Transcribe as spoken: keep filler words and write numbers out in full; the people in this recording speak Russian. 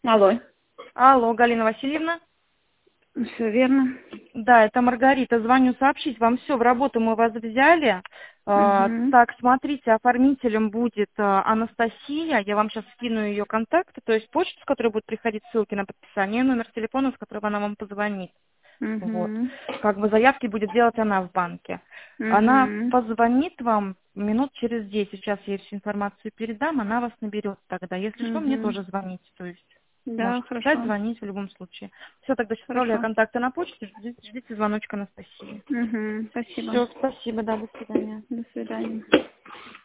Алло. Алло, Галина Васильевна? Все верно. Да, это Маргарита. Звоню сообщить вам. Все, в работу мы вас взяли. А, Угу. так, смотрите, оформителем будет а, Анастасия. Я вам сейчас скину ее контакты, то есть почту, с которой будут приходить ссылки на подписание, и номер телефона, с которого она вам позвонит. Вот. Угу. Как бы заявки будет делать она в банке. Она Угу. позвонит вам минут через десять. Сейчас я ей всю информацию передам, она вас наберет тогда. Если что, мне Угу. тоже звоните. То есть Да, можете писать, хорошо. звонить в любом случае. Все, тогда сейчас отправляю Хорошо. контакты на почту, ждите, ждите звоночка Анастасии. Угу. Спасибо. Все, спасибо, да, до свидания. До свидания.